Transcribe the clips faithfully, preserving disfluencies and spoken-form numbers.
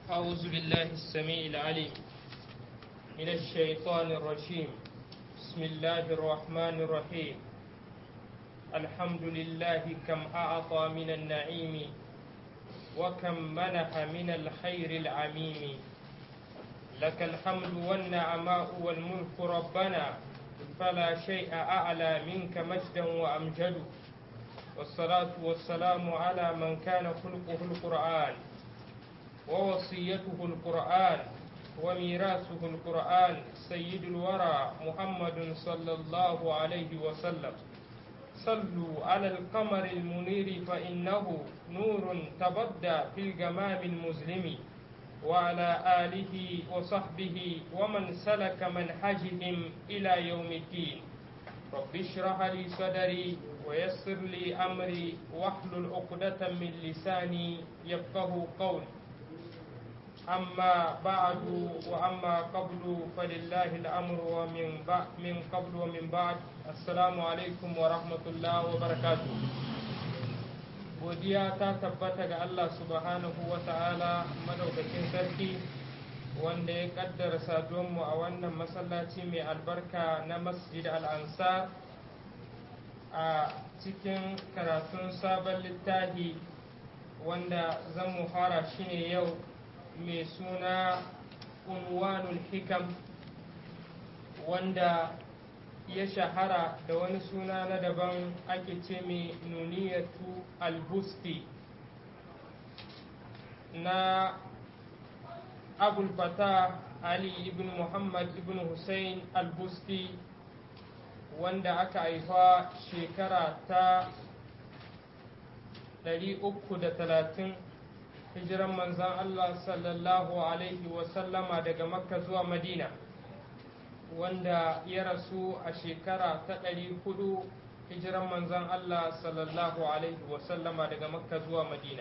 أعوذ بالله السميع العليم من الشيطان الرجيم. بسم الله الرحمن الرحيم. الحمد لله كم أعطى من النعيم وكم منح من الخير العميم. لك الحمد والنعماء والملك ربنا فلا شيء أعلى منك مجدا وأمجد. والصلاة والسلام على من كان خلقه القرآن ووصيته القرآن وميراثه القرآن سيد الورى محمد صلى الله عليه وسلم. صلوا على القمر المنير فإنه نور تبدى في الجمام المظلم، وعلى آله وصحبه ومن سلك منهجهم إلى يوم الدين. رب اشرح لي صدري ويسر لي أمري واحلل عقدة من لساني يفقه قولي. أما بعد وأما قبل فلله الأمر ومن بعد من قبل ومن بعد. السلام alaikum wa rahmatullahi wa barakatuh. Godiya ta tabbata ga Allah subhanahu wa ta'ala madaukakin sarki wanda ya kaddara saduwanmu a wannan masallaci mai albarka na Masjid Al-Ansar a cikin karatun sabon littafi wanda zan mu fara shi ne yau, mai suna unwanul hikam, wanda ya shahara da wani suna na daban ake ce mai nuniyatu al-busti na abul fata ali ibn muhammad ibn hussein al-busti, wanda aka haifa shekara ta ɗari uku da talatin hijiran manzan Allah sallallahu alaihi wasallama daga makka zuwa madina, wanda ya rasu a shekara ta ɗari hudu hijiran manzan Allah sallallahu alaihi wasallama daga makka zuwa madina.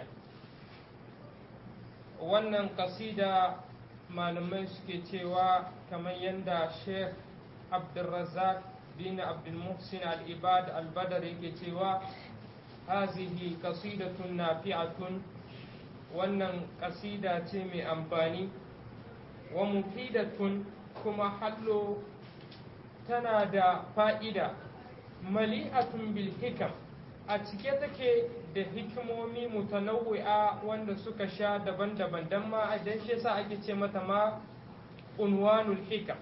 Wannan kasida malamai suke cewa kamar yadda sheikh abdulrazak bin abdulmuhsin al-ibad al-badar yake cewa hazihi kasidatun nafi'atun, wannan kasida ce mai amfani, wa mufidatun kuma hallo tana da fa'ida, mali'atun bil hikam a cike take da hikimomi mutanawwi'a wanda suka sha daban-daban, don ma dan shi yasa ake ce mata ma unwanul hikam.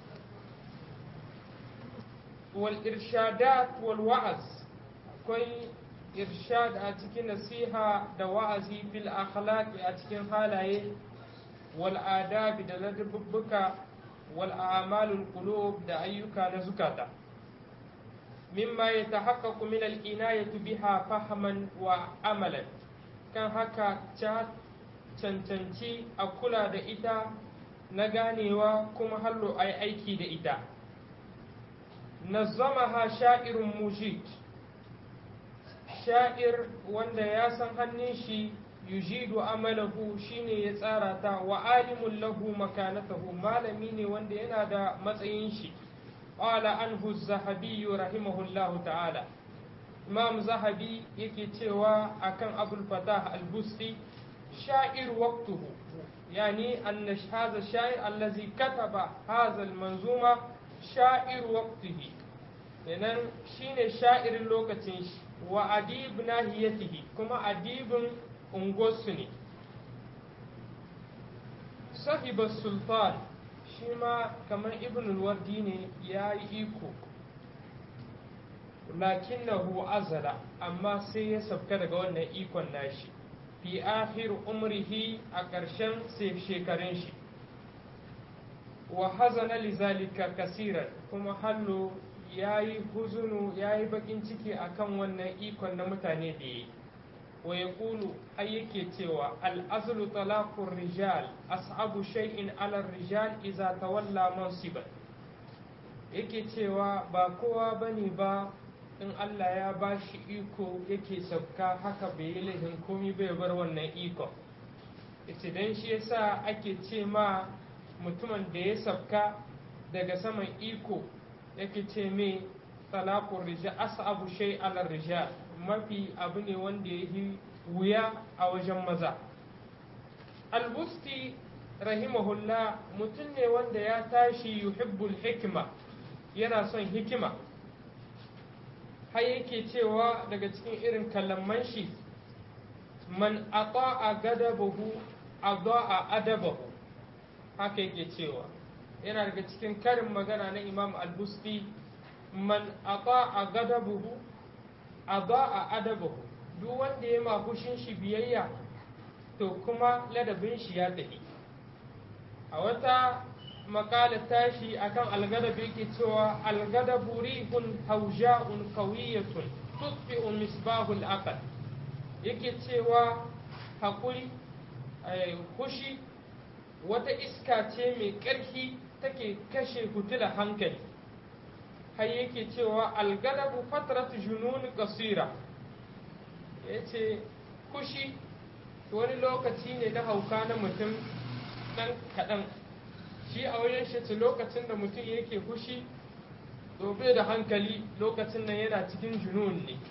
Wal irshadat wal wa'az, akwai irshad a cikin nasiha da wa'azi, fil akhlaqi a cikin halaye, wal adabi da ladabbuka, wal a'malul qulub da ayyuka na zukata, mimma yatahaqqaqu min al inayati biha fahman wa amalan. Kan haka ta cancanci a kula da ita na ganewa kuma hallo ai aiki da ita. Nazzamaha sha'irun mujid, sha'ir wanda ya san hannun shi, yujidu amalahu shine ya tsara ta, wa alimun lahu makanatahu malami ne wanda yana da matsayin shi. Qala anhu az-zahabi rahimahullahu ta'ala, imam zahabi yake cewa akan abul fatah al-busti, sha'ir waqtuhu, yani anna hadha sha'ir allazi kataba hadha al-manzuma sha'ir waqtihi, kenan shine sha'irin lokacin shi, wa adib nahiyatihi kuma adibin unguwarsu ne. Sahiba sultan shi ma kamar ibn al-wardi ne ya yi iko, lakinnahu azala amma sai ya sabka daga wannan ikon nashi fi akhir umrihi a ƙarshen shekarun shi, wa hazana lizalika kasiran kuma hallo ya yi huzunu ya yi bakin ciki akan wannan ikon na mutane da yi. Wa ya ƙulu ai yake cewa al'azlu talaqur rijal as'abu shay'in ala rijal iza tawalla mansiban, yake cewa ba kowa bane ba in Allah ya ba shi iko yake sabka haka bai yi laifin komi bai bar wannan ikon. Ita dan shi yasa ake ce ma mutumin da ya sabka daga saman iko yake ce mai talaqur rijal as'abu shay ala rijal, mafi abu ne wanda ya yi wuya a wajen maza. albusti rahimahullah mutum ne wanda ya tashi yuhibbul hikima yana son hikima har yake cewa daga cikin irin kalaman shi man ata'a gadabahu ada'a adabahu haka yake cewa yana daga cikin karin magana na imam al-busti man ata'a gadabahu ada'a adabahu duk wanda ya ma fushin shi biyayya to kuma ladabin shi ya tafi a wata makala tashi akan algadabi yake cewa algadabu rihun hauja'un qawiyatun tutfi'u misbahul aql yake cewa hakuri fushi wata iska ce mai ƙarfi take kashe hutula hankali har yake cewa algadabu fatratu junun qasira yace fushi wani lokaci ne na hauka na mutum ɗan kaɗan shi a wajen shi lokacin da mutum yake fushi dobe da hankali lokacin nan yana cikin junun ne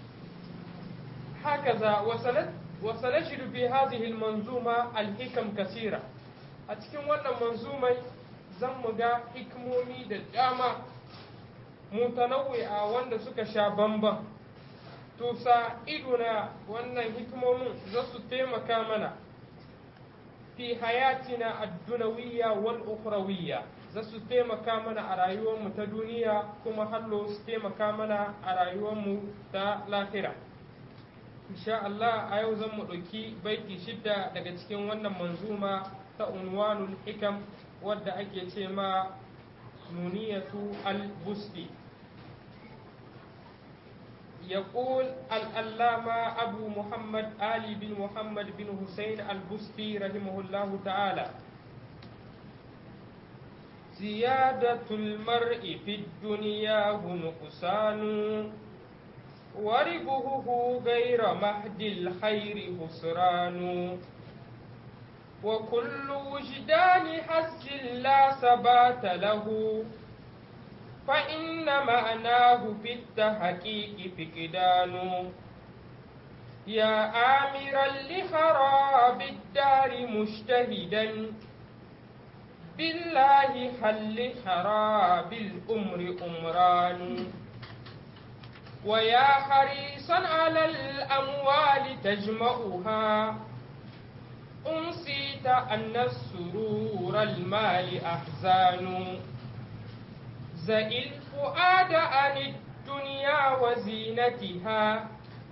hakaza wasanashidu fi hadhihi almanzuma alhikam kasira a cikin wannan manzumai zan mu ga hikimomi da dama mutanawwi'a wanda suka sha bamban to sa iduna wannan hikimomin za su taimaka mana fi hayatina ad-dunawiyya wal ukhrawiyya za su taimaka mana a rayuwarmu ta duniya kuma hallo su taimaka mana a rayuwarmu ta lahira insha Allah a yau zan mu ɗauki baiti shidda daga cikin wannan manzuma ta unwanul hikam wadda ake ce ma nuniyatu al-busti يقول العلامة أبو محمد علي بن محمد بن حسين البستي رحمه الله تعالى زيادة المرء في الدنيا نقصان وربه غير مهد الخير خسران وكل وجدان حس لا ثبات له فإن معناه في التحقيق فقدان يا آمرا لخراب الدار مجتهدا بالله حل خراب الأمر أمران ويا حريصا على الأموال تجمعها أنسيت أن السرور المال أحزان زئ الفؤاد عن الدنيا وزينتها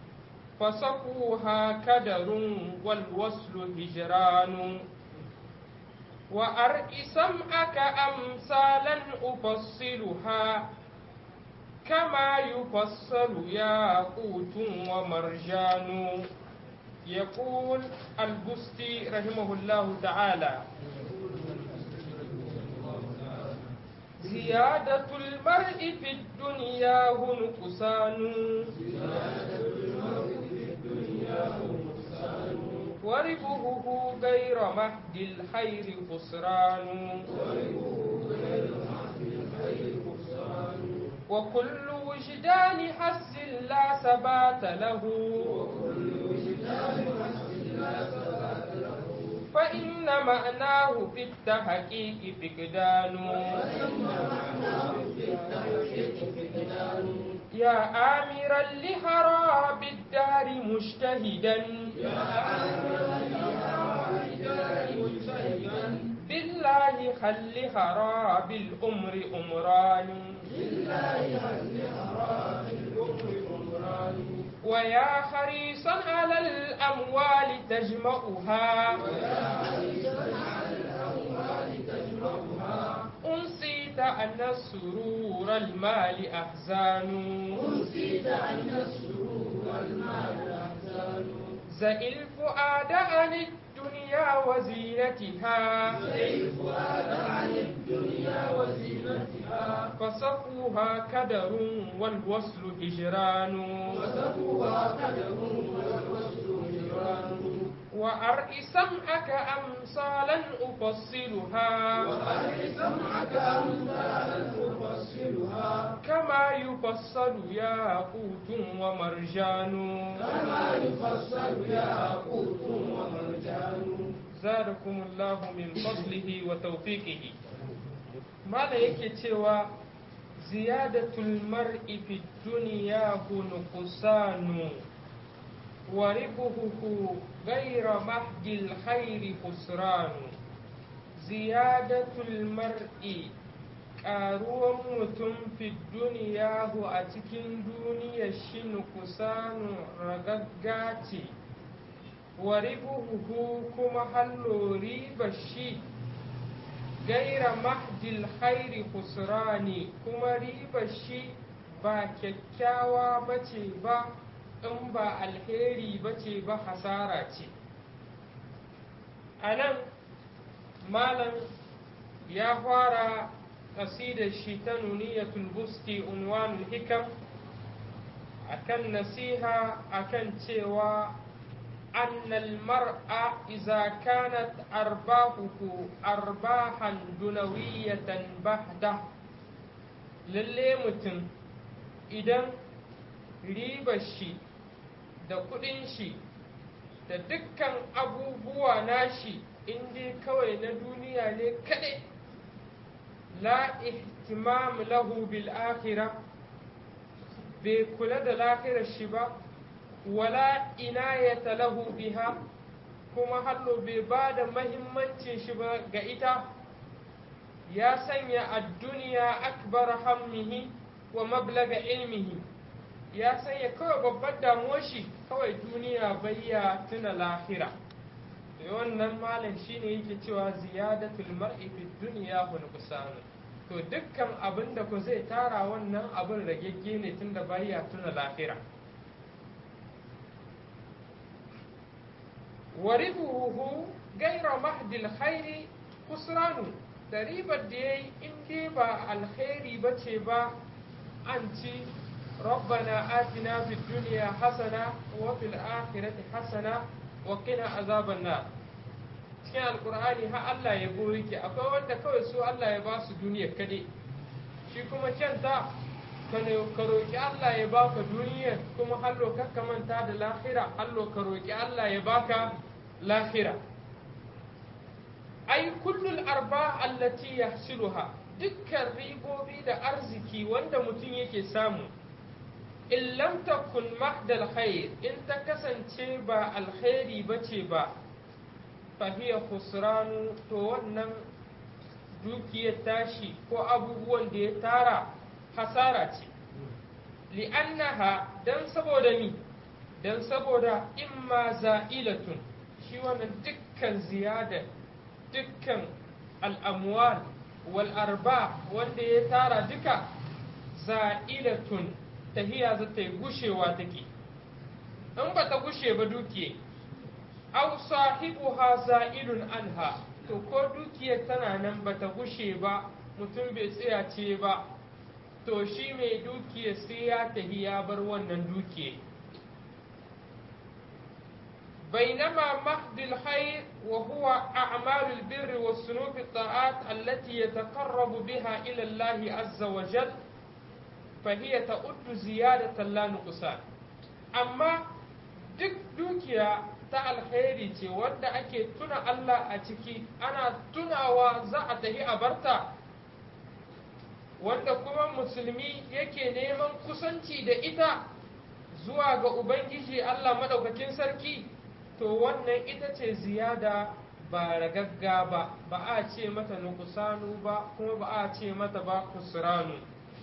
فصفوها كدر والوصل هجران وأرئ سمعك أمثالا أفصلها كما يفصل ياقوت ومرجان يقول البستي رحمه الله تعالى زيادة المرء في الدنيا نقصان وربه غير مهد الخير خسران وكل وجدان حس لا ثبات له فإن معناه في التحقيق فقدان يا آمرا لخراب الدار مجتهدا بالله خل خراب الأمر أمران ويا حريصا على الأموال تجمعها أنسيت أن السرور المال أحزان زئ الفؤاد عن الدنيا وزينتها فصفوها كدر والوصل هجران وأرئ سمعك أمثالا أفصلها كما يفصل ياقوت ومرجان zadakumullahu min fadlihi wa tawfiqihi. Mala yake cewa ziyadatul mar'i fi dunya nuqsanu wa ribuhu ghayra mahdil khairi khusranu. Ziyadatul mar'i ƙaruwan mutum fi duniyahu a cikin duniya shi nukusanu ragagga ce, wa ribuhu kuma hallo riba shi gaira mahdil khairi khusrani, kuma riba shi ba kyakkyawa bace ba, in ba alheri bace ba, hasara ce. A nan malam ya fara قصيدة الشتاء نونية البستي عنوان الحكم أكن نسيها أكن تيوا أن المرء إذا كانت أرباحه أرباحا دنوية بحتة للي متن إذن ribar shi da kudin shi da dukkan abubuwa nashi in dai kawai na duniya ne kaɗai, la ihtimam lahu bil akhirah, bai kula da lahirar shi ba, wala inayata lahu biha, kuma hallo bai ba da mahimmancin shi ba ga ita, ya sanya ad-duniya akbar hammihi wa mablaga ilmihi, ya sanya kawai babbar damuwar shi kawai duniya bayya tuna lahira. Wannan malam shine yake cewa ziyadatul mar'i fi dunya wa nuqsan. To dukkan abin da ku zai tara wannan abin ragegge ne tunda bayya tuna lahira. Wa ribuhu ghayra mahdil khairi khusranu, da ribar da yayi in dai ba alkhairi bace ba, an ci ربنا آتنا في الدنيا حسنة وفي الآخرة حسنة وقنا عذاب النار. cikin alkur'ani har Allah ya goyi ki, akwai wanda kawai su Allah ya ba su duniya kaɗai, shi kuma kyanta ka roƙi Allah ya baka duniya kuma hallo ka manta da lahira, hallo ka roƙi Allah ya baka lahira. ai kullul arba allati yahsiluha, dukkan ribobi da arziki wanda mutum yake samu, in lam takun mahdal khair, in ta kasance ba alkhairi bace ba, fahiya khusranu, to wannan dukiyar tashi ko abubuwan da ya tara hasara ce. li'annaha, dan saboda ni, dan saboda imma za'ilatun, shi wannan dukkan ziyada, dukkan al'amwal wal arba wanda ya tara duka za'ilatun, tahiya za ta yi gushewa take, in ba ta gushe ba dukiye, aw sahibuha za'ilun anha, to ko dukiyar tana nan ba ta gushe ba, mutum bai tsaya ce ba, to shi mai dukiyar sai ya tahi ya bar wannan dukiye. بينما محض الخير وهو أعمال البر والسنوب الطاعات التي يتقرب بها إلى الله عز وجل فهي تعد زيادة لا نقصان. أما duk dukiya ta alheri ce wadda ake tuna Allah a ciki, ana tunawa za a tahi a barta, wanda kuma musulmi yake neman kusanci da ita zuwa ga Ubangiji Allah Maɗaukakin Sarki, to wannan ita ce ziyada ba ragagga ba, ba a ce mata nukusanu ba, kuma ba a ce mata ba kusuranu,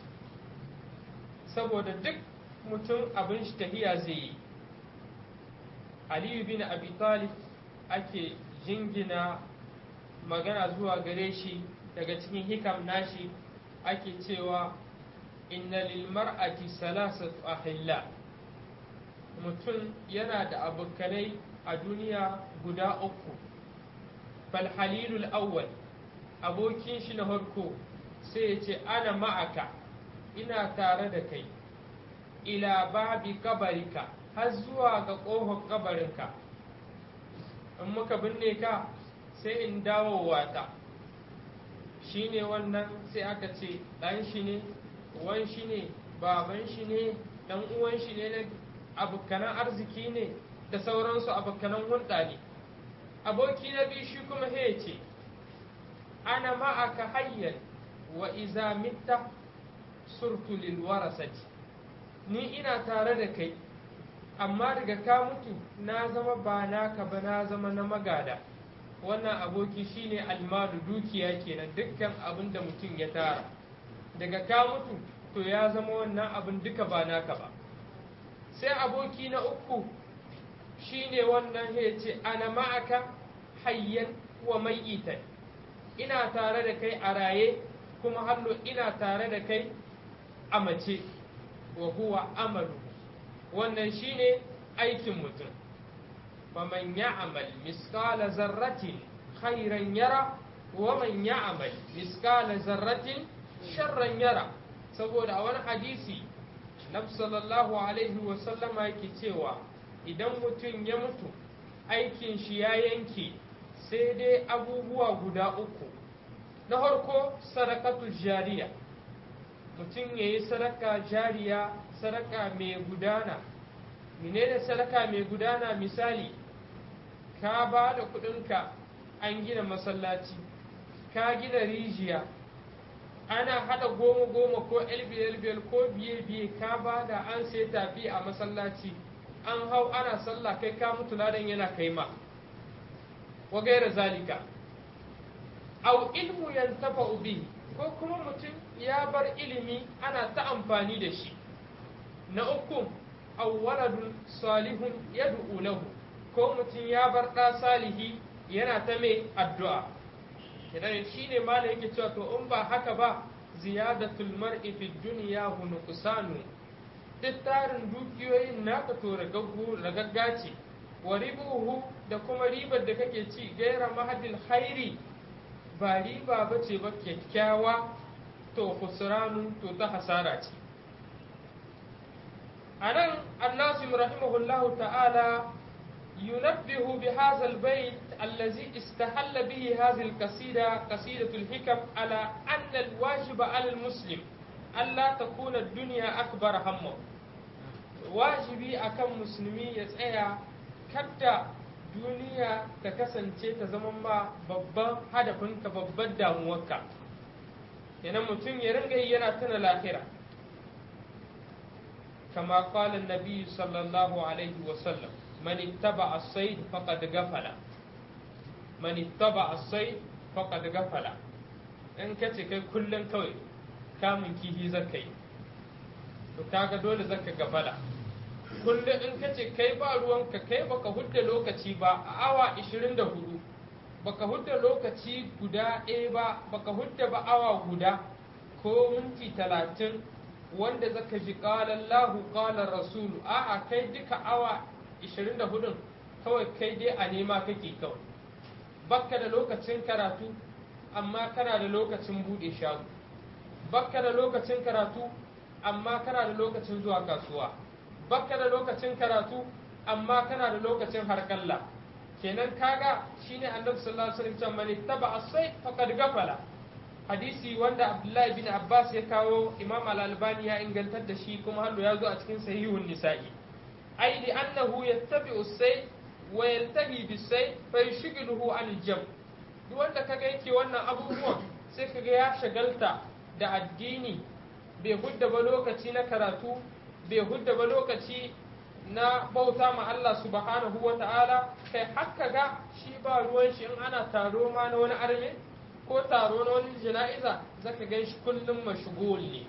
saboda duk mutum abin shi tahiya zai yi. Aliyu bin Abi Talib ake jingina magana zuwa gare shi daga cikin hikam nashi, ake cewa inna lil mar'ati salasatu ahilla, mutum yana da abokanai a duniya guda uku. fal halilul awwal, abokin shi na farko sai ya ce ana ma'aka, ina tare da kai, ila babi kabarika, har zuwa ga ƙofar kabarinka, in muka binne ka sai in dawowa ta. Shi ne wannan, sai aka ce ɗan shi ne, uwan shi ne, baban shi ne, ɗan uwan shi ne, abokanan arziki ne da sauransu, abokanan hulɗa ne. aboki na biyu shi kuma he ce ana ma'aka hayyan wa iza mitta surtu lil warasati ni ina tare da kai amma daga ka mutu na zama ba naka ba na zama na magada. Wannan aboki shine almalu, dukiya kenan, dukkan abin da mutum ya tara daga ka mutu to ya zama wannan abin duka ba naka ba. Sai aboki na uku shine wannan ya ce ana ma'aka hayyan wa mai'itan, ina tare da kai a raye kuma hallo ina tare da kai a mace. Wa huwa amalu, wannan shine aikin mutum. faman ya'mal misqala zarratin khairan yara wa man ya'mal misqala zarratin sharran yara. Saboda a wani hadisi Nabi sallallahu alaihi wa sallama yake cewa idan mutum ya mutu aikin shi ya yanke sai dai abubuwa guda uku. Na farko sadaqatu jariya, mutum ya yi sadaka jariya, sadaka mai gudana. Menene sadaka mai gudana? Misali, ka ba da kudinka an gina masallaci, ka gina rijiya, ana hada goma goma ko elbiyar ko biye biye, ka ba da an sai tafi a masallaci, an hau ana sallah, kai ka mutu ladan yana kai ma wa gaira zalika. Au ilmu yantafa bihi, ko kuma mutum ya bar ilimi ana ta amfani da shi. Na uku, au waladun salihun yad'u lahu, ko mutum ya bar ɗa salihi yana ta mai addu'a. Idan shi ne malam yake cewa to in ba haka ba, ziyadatul mar'i fi dunya hu nuqsanu, duk tarin dukiyoyin naka to ragagga ce. Wa ribuhu, da kuma ribar da kake ci, gaira mahadil khairi, ba riba ba ce ba kyakkyawa, to khusranu, to ta hasara ce. A nan annasim rahimahullahu ta'ala yunabbihu bi hadha albayt allazi istahalla bihi hadhihi alqasida qasidatul hikam ala anna alwajib ala almuslim alla takuna ad-dunya akbar hammu. Wajibi akan musulmi ya tsaya kada duniya ta kasance ta zama ma babban hadafinka, babban damuwarka. Kenan mutum ya ringa yi yana tuna lahira. Kama qala an-nabi sallallahu alaihi wa sallam, man ittaba as-sayd faqad ghafala. Man ittaba as-sayd faqad ghafala. In kace kai kullun kawai kamun kihi zakai, to kaga dole zaka gafala. Kullum in ka ce kai ba ruwanka, kai baka hudda lokaci ba a awa ishirin da hudu, baka hudda lokaci guda ɗaya ba, baka hudda ba awa guda ko minti talatin wanda zaka ji ƙalar lahu ƙalar rasulu, a'a kai duka awa ishirin da hudun kawai kai dai a nema kake kawai. Baka da lokacin karatu amma kana da lokacin buɗe shago, baka da lokacin karatu amma kana da lokacin zuwa kasuwa, baka da lokacin karatu amma kana da lokacin harkalla. Kenan kaga shine annabi sallallahu alaihi wasallam man ittaba as-sayf faqad gafala. Hadisi wanda Abdullahi bin Abbas ya kawo, Imam Al-Albani ya ingantar da shi, kuma hallo ya zo a cikin sahihun nisa'i. Ai li annahu yattabi'u as-sayf wa yaltahi bis-sayf fa yushghiluhu 'an al-jam. Duk wanda kaga yake wannan abubuwan sai kaga ya shagalta da addini, bai hudda ba lokaci na karatu, bai hudda ba lokaci na bauta ma Allah subhanahu wa ta'ala, kai haka ga shi ba ruwan shi in ana taro ma na wani arme ko taro na wani jana'iza, zaka gan shi kullum mashghul ne.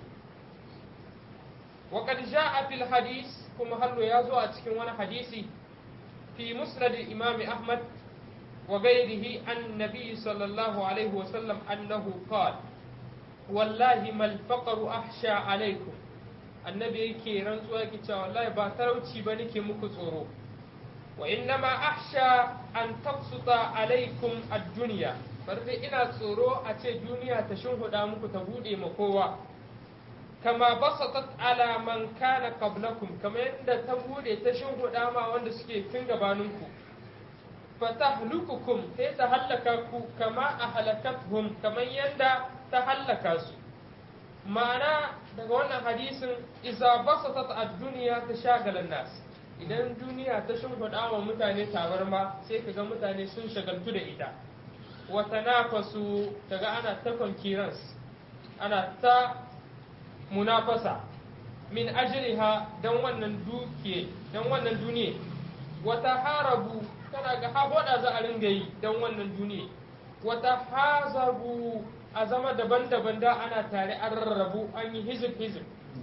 Wa qad ja'a fil hadis, kuma hallo ya zo a cikin wani hadisi fi musnad imam Ahmad wa ghayrihi an nabi sallallahu alaihi wa sallam annahu qala wallahi mal faqru ahsha alaikum. Annabi yake rantsuwa yake cewa wallahi ba talauci ba nake muku tsoro, wa innama ahsha an tafsuta alaikum ad-dunya, bar dai ina tsoro a ce duniya ta shinhuda muku, ta bude ma kowa, kama basatat ala man kana qablakum, kama yadda ta bude ta shinhuda ma wanda suke tun gabaninku, fatahlukukum, sai ta hallaka ku, kama ahlakathum, kamar yadda ta hallaka su. Ma'ana daga wannan hadisin, iza basatat ad-dunya tashagala nas, idan duniya ta shimfiɗa wa mutane tabarma sai kaga mutane sun shagaltu da ita wata nafasu kaga ana ta concurrence ana ta munafasa min ajriha dan wannan dukiye dan wannan duniya wata harabu kana ga haboda za a ringa yi dan wannan duniya wata hazabu a zama daban-daban da ana tare an rarrabu an yi hizib hizib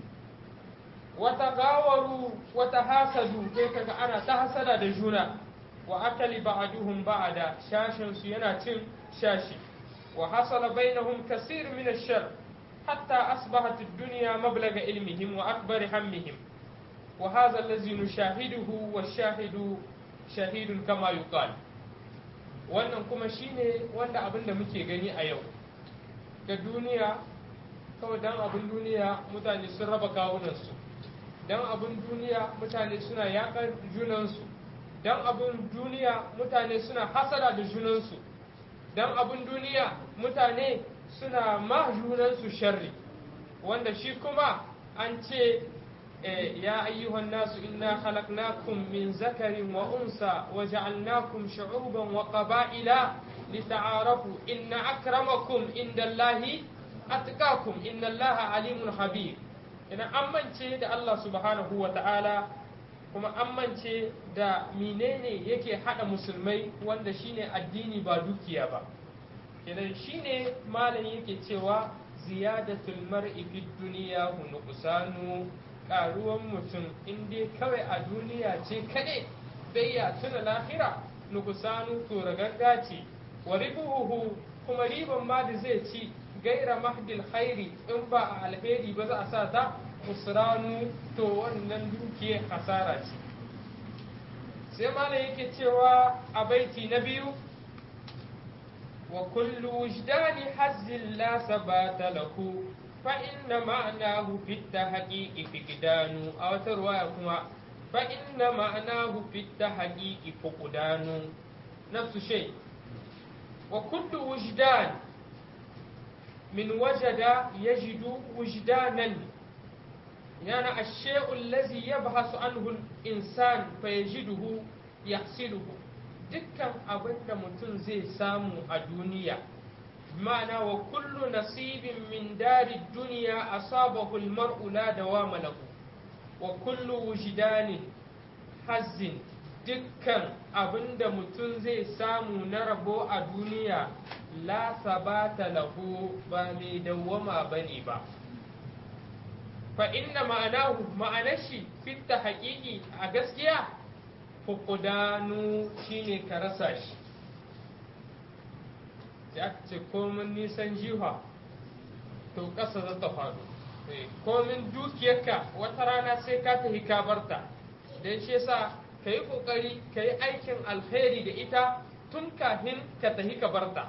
wata gawaru wata hasadu kai kaga ana ta hasada da juna wa akali ba'duhum ba'da shashin su yana cin shashi wa hasala bainahum kaseer min ash-shar hatta asbahat ad-dunya mablaga ilmihim wa akbar hammihim wa hadha alladhi nushahiduhu wash-shahidu shahidun kama yuqal wannan kuma shine wanda abin da muke gani a yau ga duniya kawai dan abin duniya mutane sun raba kawunansu dan abin duniya mutane suna yaƙar junansu dan abin duniya mutane suna hasara da junansu dan abin duniya mutane suna ma junansu sharri wanda shi kuma an ce ya ayyuhan nasu inna khalaqnakum min zakarin wa unsa wa ja'alnakum shu'uban wa qaba'ila lita'arafu inna akramakum indallahi atqakum innallaha alimun habir ina amince da Allah subhanahu wa ta'ala kuma amince da menene yake hada musulmai wanda shine addini ba dukiya ba kenan shine malam yake cewa ziyadatul mar'i fid dunya nuqsanu karuwan mutum in dai kawai a duniya ce kade bai ya tuna lahira nuqsanu to ragagga ce wa ribuhu kuma riban ma da zai ci gaira mahdil khairi in ba a alheri ba za a sa ta usranu to wannan dukiya hasara ce sai malam yake cewa a baiti na biyu wa kullu wujdani hazzin la sabata lahu fa inna ma'nahu fi tahqiqi fiqdanu a wata ruwaya kuma fa inna ma'nahu fi tahqiqi fuqdanu nafsu shay wa kullu wujdan من وجد يجد وجدانا يعني الشيء الذي يبحث عنه الإنسان فيجده يحصله dukkan abin da mutum zai samu a duniya ma'ana wa kullu nasibin min dari duniya asabahu almar'u la dawama lahu wa kullu wujdanin hazzin dukkan abin da mutum zai samu na rabo a duniya la sabata lahu ba mai dawwama bane ba fa inna ma'anahu ma'anar shi fitta haƙiƙi a gaskiya fuqdanu shine ka rasa shi ya ce komin nisan jiha to ƙasa za ta faɗo komin dukiyarka wata rana sai ka tafi ka barta don shi yasa ka yi ƙoƙari ka yi aikin alheri da ita tun kafin ka tafi ka barta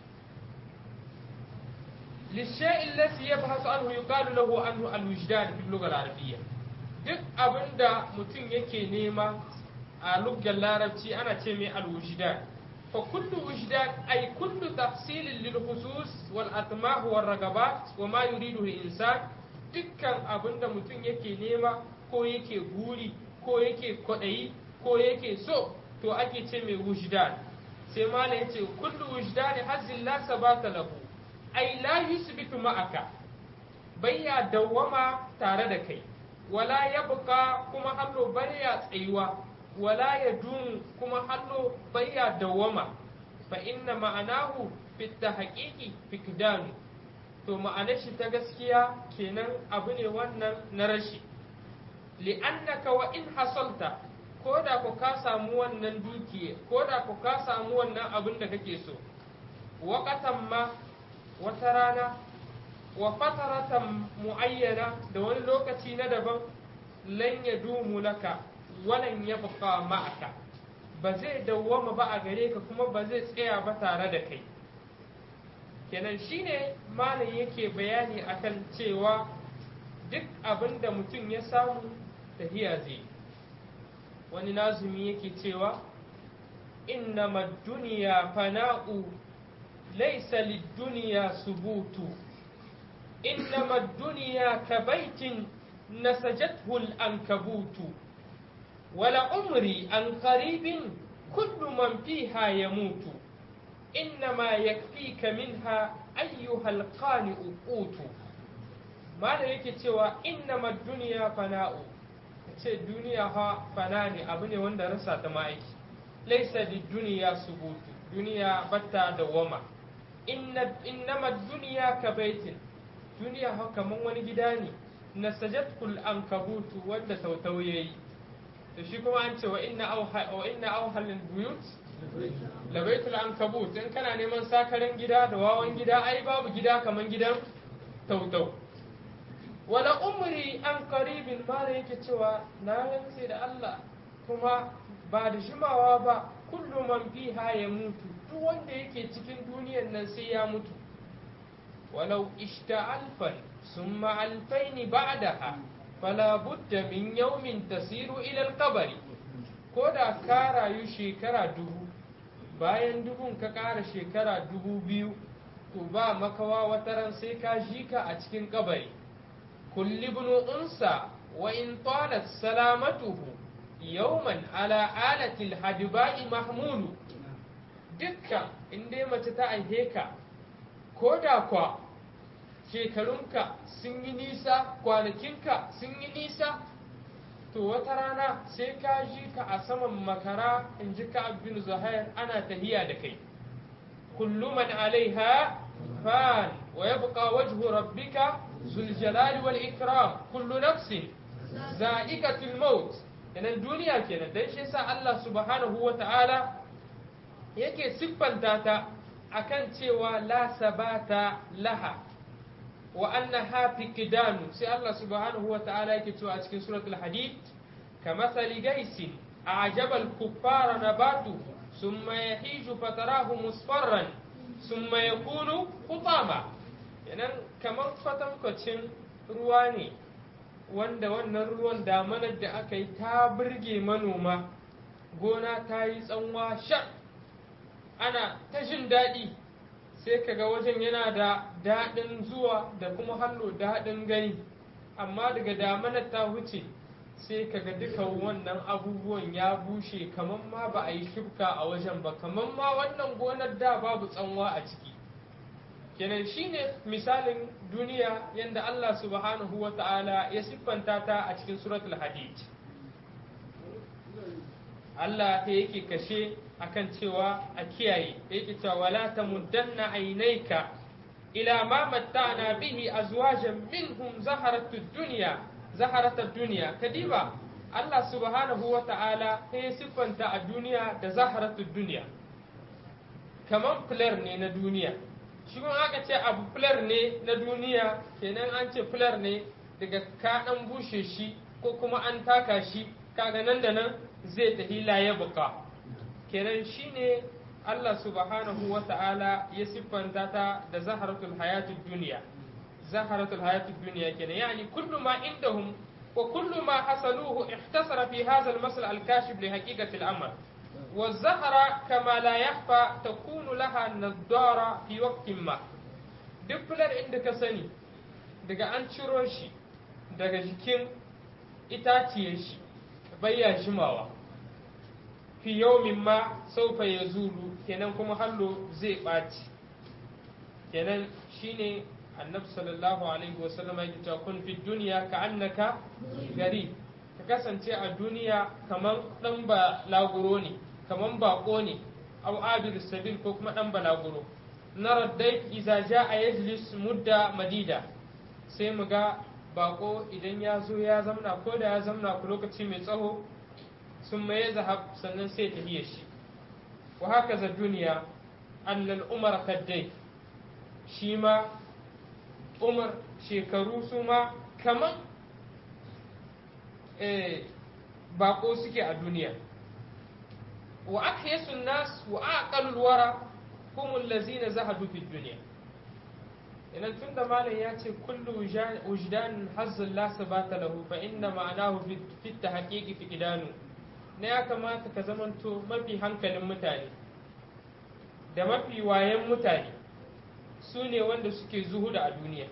للشيء الذي يبحث عنه يقال له عنه الوجدان في اللغة العربية duk abin da mutum yake nema a lugar larabci ana ce mai alwujdan fa kullu wujdan ay kullu tafsilin lil khusus wal atmah wal ragabat wa ma yuridu al insan dukkan abin da mutum yake nema ko yake guri ko yake kwadayi ko yake so to ake ce mai wujdan sai malai yace kullu wujdan hazil la sabata lahu ai la yusbitu ma'aka bayya dawwama tare da kai wala yabqa kuma hallo bayya tsayuwa wala yadum kuma hallo bayya dawwama fa inna ma'anahu fi tahqiqi fikdan to ma'anar shi ta gaskiya kenan abu ne wannan na rashi li'annaka wa in hasalta ko da ku ka samu wannan dukiye ko da ku ka samu wannan abin da kake so waqatan ma wata rana wa fataratan mu'ayyana da wani lokaci na daban lan ya dumu laka walan ya buƙa ma'aka ba zai dawwama ba a gare ka kuma ba zai tsaya ba tare da kai kenan shine malam yake bayani akan cewa duk abin da mutum ya samu tahiya zai wani nazumi yake cewa innama duniya fana'u ليس للدنيا ثبوت إنما الدنيا كبيت نسجته الأنكبوت wala umri an qaribin kullu man fiha yamutu innama yakfika minha ayyuhal qani'u qutu malam yake cewa innama duniya fana'u ce duniya ha fana ne abu ne wanda rasa ta ma'aiki laisa di duniya subutu duniya batta da wama innama duniya ka baitin duniya ha kaman wani gida ne na sajatkul ankabutu wanda tautau yayi to shi kuma an ce wa inna auha wa inna auhalil buyut labaitul ankabut in kana neman sakarin gida da wawan gida ai babu gida kaman gidan tautau wala umri an qaribin ma yake cewa na rantse da Allah kuma ba da jimawa ba kullu man fiha ya mutu duk wanda yake cikin duniyar nan sai ya mutu walau ishta alfan summa alfaini ba'daha fala budda min yawmin tasiru ila al-qabr ko da ka rayu shekara dubu bayan dubun ka ƙara shekara dubu biyu to ba makawa wataran sai ka jika a cikin kabari kulli ibn unsa wa in talat salamatuhu yawman ala alatil hadba'i mahmulu dukkan inda mace ta aihe ka ko da kwa shekarunka sun yi nisa kwanakinka sun yi nisa to wata rana sai ka ji ka a saman makara in ji ka abin zuhair ana tahiya da kai kullu man alaiha fan wa yabqa wajhu rabbika zul jalali wal ikram kullu nafsin za'iqatul maut yanan duniya kenan dan shi yasa Allah subhanahu wa ta'ala yake siffanta ta akan cewa la sabata laha wa annaha fiqdanu sai Allah subhanahu wa ta'ala yake cewa a cikin suratul hadid kamathali gaisin a'jaba al-kuffara nabatuhu thumma yahiju fatarahu musfarran thumma yakunu hutama yanan kamar kwatankwacin ruwa ne wanda wannan ruwan damanar da aka yi ta burge manoma gona ta yi tsanwa shan ana ta jin daɗi sai kaga wajen yana da daɗin zuwa da kuma hallo daɗin gani amma daga damanar ta huce sai kaga duka wannan abubuwan ya bushe kamar ma ba a yi shibka a wajen ba kamar ma wannan gonar da babu tsanwa a ciki kenan shine misalin duniya yadda Allah subhanahu wa ta'ala ya siffanta ta a cikin suratul hadid Allah ta yake kashe akan cewa a kiyaye yake cewa wala tamuddanna aynayka ila ma matta'na bihi azwajan minhum zaharatud dunya zaharatud dunya kadiba Allah subhanahu wa ta'ala ya siffanta a duniya da zaharatud dunya kaman fular ne na duniya shi kuma aka ce abu fular ne na duniya kenan an ce fular ne daga ka dan bushe shi ko kuma an taka shi kaga nan da nan zai tafi la ya buka kenan shine Allah subhanahu wa ta'ala ya siffanta ta da zaharatul hayatud dunya zaharatul hayatud dunya kenan yani kullu ma indahum wa kullu ma hasaluhu ihtasara fi hadha al-masal al-kashif li haqiqati al-amr والزهرة كما لا يخفى تكون لها نضارة في وقت ما duk fular inda ka sani daga an ciro shi daga jikin itaciyar shi bayya jimawa fi yaumin ma saufa ya zulu kenan kuma hallo zai ɓaci kenan shine annabi sallallahu alaihi wasallam yake cewa kun fi duniya ka annaka gari ka kasance a duniya kamar dan ba laguro ne kaman bako ne aw abir sabil ko kuma dan balaguro nara dai iza jaa yajlis mudda madida sai mu ga bako idan ya zo ya zamna ko da ya zamna ku lokaci mai tsaho sun mai zahab sannan sai ta hiye shi wa haka za duniya annal umar kaddai shi ma umar shekaru su ma kaman eh, bako suke a duniya wa ahyasu nas wa aqalul wara hum allazina zahadu fi dunya idan tunda malam ya ce kullu wujdan hazzal la sabata lahu fa inna ma'anahu fi tahqiqi fi idanu ne ya kamata ka zamanto mafi hankalin mutane da mafi wayan mutane su ne wanda suke zuhud a duniya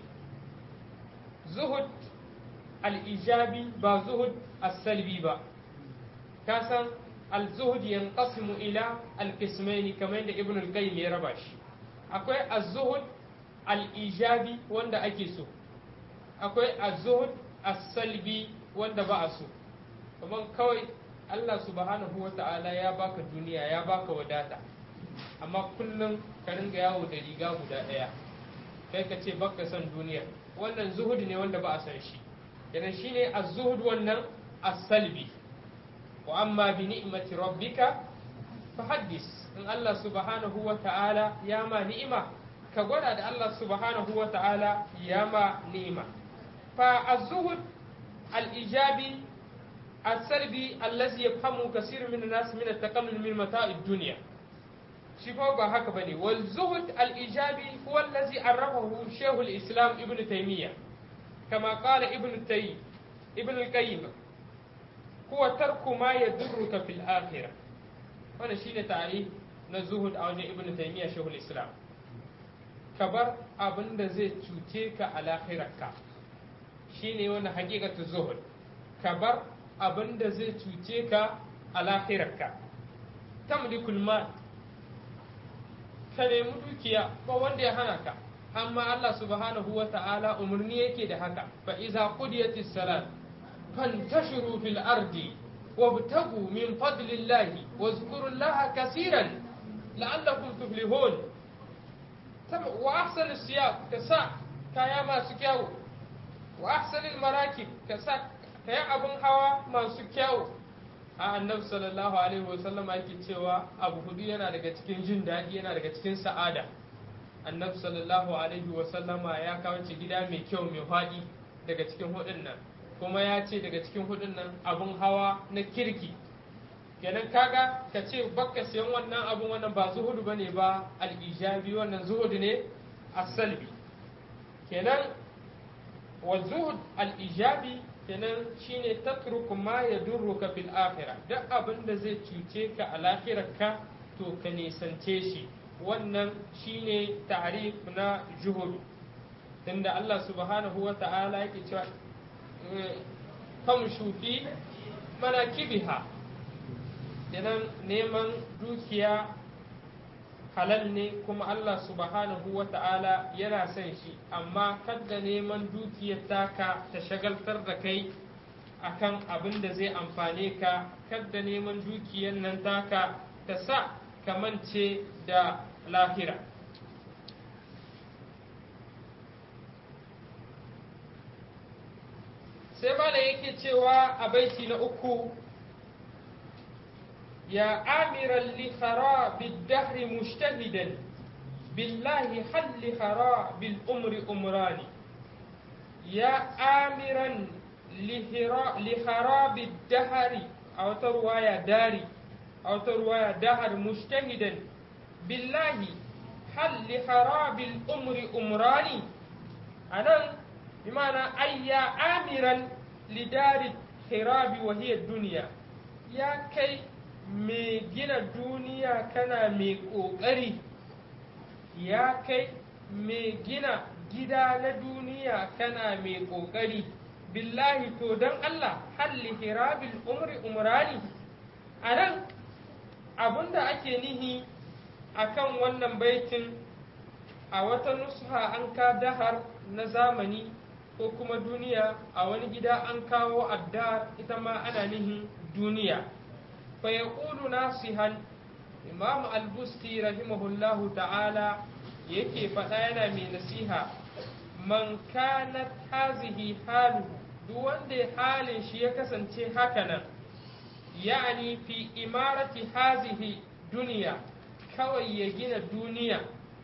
zuhud al-ijabi ba zuhud as-salbi ba ka san al-zuhud yanqasimu ila al-qismaini kamar yadda ibn al-qayyim ya raba shi akwai az-zuhud al-ijabi wanda ake so akwai az-zuhud as-salbi wanda ba a so kamar kawai Allah subhanahu wa ta'ala ya baka duniya ya baka wadata amma kullum ka ringa yawo da riga guda ɗaya kai ka ce baka son duniya wannan zuhud ne wanda ba a san shi yana shine az-zuhud wannan as-salbi wa amma bi ni'mati rabbika fahaddis in Allah subhanahu wa ta'ala ya ma ni'ima ka gwada da Allah subhanahu wa ta'ala ya ma ni'ima fa az-zuhud al-ijabi as-salbi allazi yafhamu kaseer min an-nas min at-taqallul min mata'i ad-dunya shi ko ba haka bane wal zuhud al-ijabi huwa allazi arrafahu shaykh al-islam ibn taymiyyah kama qala ibn tay ibn al-qayyim huwa tarku ma yadurruka fil akhirah wannan shine ta'rif na zuhud a wajen ibn taymiyyah shaykh al-islam kabar abinda zai cuce ka a lahirarka shine wannan hakikatu zuhud kabar abinda zai cuce ka a lahirarka tamlikul mal ka nemi dukiya ba wanda ya hana ka amma Allah subhanahu wa ta'ala umarni yake da haka fa iza qudiyatis salat fantashiru fil ardi wabtagu min fadlillahi wazkurullaha kaseeran la'allakum tuflihun wa ahsanus siyaq kasa kaya masu kyau wa ahsanil marakib kasa kaya abun hawa masu kyau a annabi sallallahu alaihi wasallam yake cewa abu hudu yana daga cikin jin daɗi yana daga cikin sa'ada annabi sallallahu alaihi wasallama ya kawo gida mai kyau mai faɗi daga cikin hudun nan kuma ya ce daga cikin hudun nan abun hawa na kirki kenan kaga ka ce baka siyan wannan abun wannan ba zuhudu bane ba al-ijabi wannan zuhudu ne as-salbi kenan wa zuhud al-ijabi kenan shine tatruku ma yadurruka fil akhirah duk abin da zai cuce ka a lahirarka to ka nisance shi wannan shine ta'rif na juhud tunda Allah subhanahu wa ta'ala yake cewa famshu fi manakibiha kenan neman dukiya halal ne kuma Allah subhanahu wa ta'ala yana son shi amma kadda neman dukiyar taka ta shagaltar da kai akan abin da zai amfane ka kadda neman dukiyar nan taka ta sa ka mance da lahira sai mala yake cewa a baiti na uku يا آمرا لخراب الدهر مجتهدا بالله حل خراب الأمر أمران يا آمرا لخراب الدهر أو تروايا داري أو تروايا دهر مجتهدا بالله حل خراب الأمر أمران أنا بمعنى أي يا آمرا لدار الخراب وهي الدنيا يا كي mai gina duniya kana mai ƙoƙari ya kai mai gina gida na duniya kana mai ƙoƙari billahi to don Allah halli hirabil umri umrani a nan abinda ake nihi akan wannan baitin a wata nusha an ka dahar na zamani ko kuma duniya a wani gida an kawo addar ita ma ana nihin duniya فيقول ناصحا إمام البستي رحمه الله تعالى يكي فتانا من نسيها من كانت هذه حاله دون دي حال شيكا سنتي هكذا يعني في إمارة هذه دنيا كوي يجين الدنيا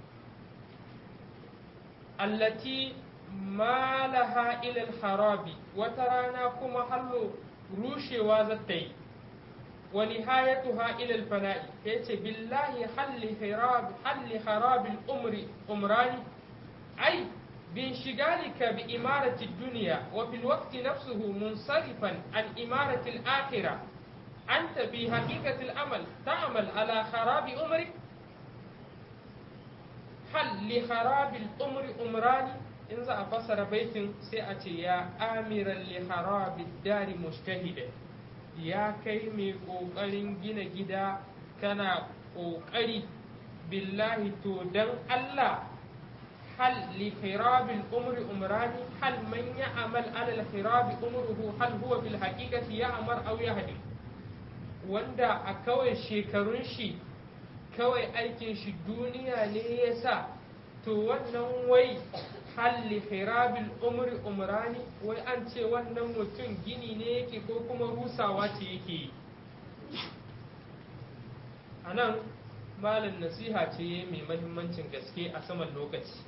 التي ما لها إلى الخراب وترانا كما حلو روشي وازتين ونهايتها إلى الفناء يأتي بالله حل خراب حل خراب الأمر أمران أي بانشغالك بإمارة الدنيا وفي الوقت نفسه منصرفا عن إمارة الآخرة أنت في حقيقة الأمل تعمل على خراب أمرك حل خراب الأمر أمران إن ذا فسر بيت سيأتي يا آمرا لخراب الدار مجتهدا ya kai mai ƙoƙarin gina gida kana ƙoƙari billahi to dan Allah hal li khirabil umri umrani hal man ya'mal ala al khirabi umruhu hal huwa bil haqiqati ya'mar aw yahdi wanda a kawai shekarun shi kawai aikin shi duniya ne yasa to wannan wai hal li khirabil umri umrani wai an ce wannan mutum gini ne yake ko kuma rusawa ce yake yi anan malam nasiha ce mai mahimmancin gaske a saman lokaci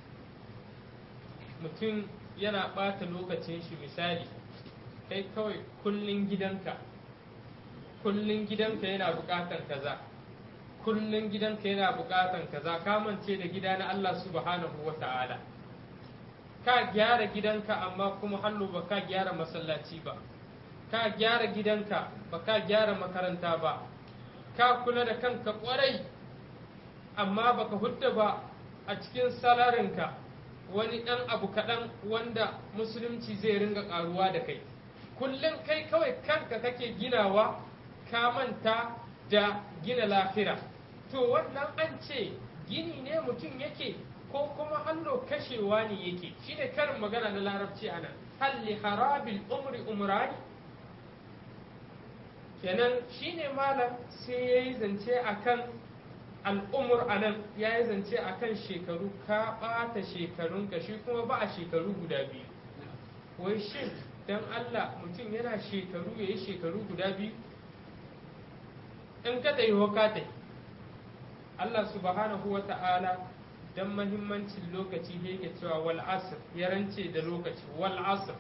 mutum yana ɓata lokacin shi misali kai kawai kullun gidanka kullun gidanka yana buƙatan kaza kullun gidanka yana buƙatan kaza ka mance da gida na Allah subhanahu wa ta'ala ka gyara gidanka amma kuma hallo ba ka gyara masallaci ba ka gyara gidanka ba ka gyara makaranta ba ka kula da kanka kwarai amma baka hudda ba a cikin salarinka wani ɗan abu kaɗan wanda musulunci zai ringa ƙaruwa da kai kullum kai kawai kanka kake ginawa ka manta da gina lafira to wannan an ce gini ne mutum yake ko kuma hallo kashewa ne yake shine karin magana na larabci ana halli harabil umri umrani kenan shine malam sai yayi zance akan al'umur a nan ya yi zance a kan shekaru ka ɓata shekarunka shi kuma ba a shekaru guda biyu wai shin don Allah mutum yana shekaru ya yi shekaru guda biyu in ka ta yi ka ta Allah subhanahu wa ta'ala don mahimmancin lokaci da yake cewa wal asr ya rance da lokaci wal asr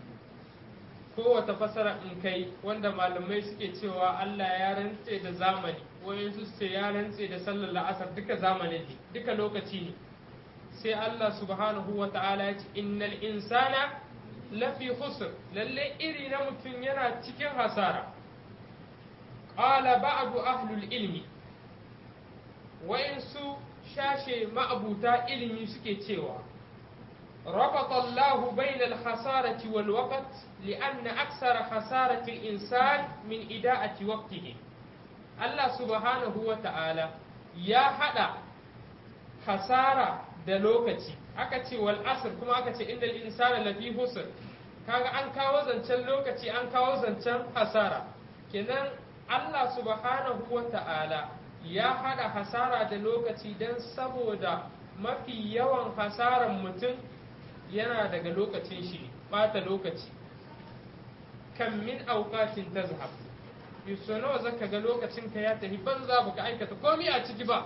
kowata fasara in kai wanda malamai suke cewa Allah ya rantse da zamani wayan su ce ya rantse da sallar la'asar duka zamani ne duka lokaci ne sai Allah subhanahu wa ta'ala ya ce innal insana lafi khusr lalle iri na mutum yana cikin hasara qala ba'du ahlul ilmi wayan su shashe ma'abuta ilimi suke cewa ربط الله بين الخسارة والوقت لأن أكثر خسارة الإنسان من إداءة وقته الله سبحانه وتعالى يا حدا خسارة دلوكتي أكتي والأسر كما أكتي إن الإنسان لفي خسر kaga an kawo zancen lokaci an kawo zancen hasara kenan Allah subhanahu wa ta'ala ya hada hasara da lokaci don saboda mafi yawan hasaran mutum yana daga lokacin shi bata lokaci kan min auqatin tazhab yuso nawa zaka ga lokacin ka ya tafi banza baka aikata komai a ciki ba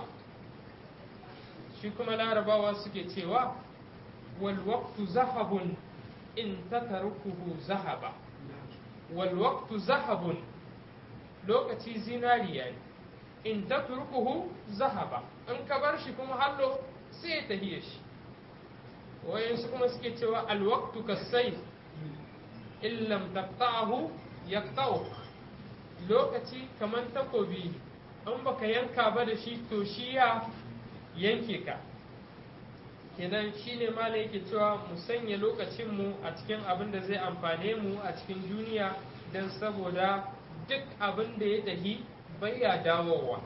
shi kuma larabawa suke cewa wal waqtu zahabun in tatarukuhu zahaba wal waqtu zahabun lokaci zinariya ne in tatrukuhu zahaba in ka bar shi kuma hallo sai ya tahiye shi wayansu kuma suke cewa alwaktu kasai in lam taqta'ahu yaqta'u lokaci kaman takobi in baka yanka ba da shi to shi ya yanke ka kenan shine malai yake cewa mu sanya lokacin mu a cikin abin da zai amfane mu a cikin duniya dan saboda duk abin da ya tahi bai ya dawowa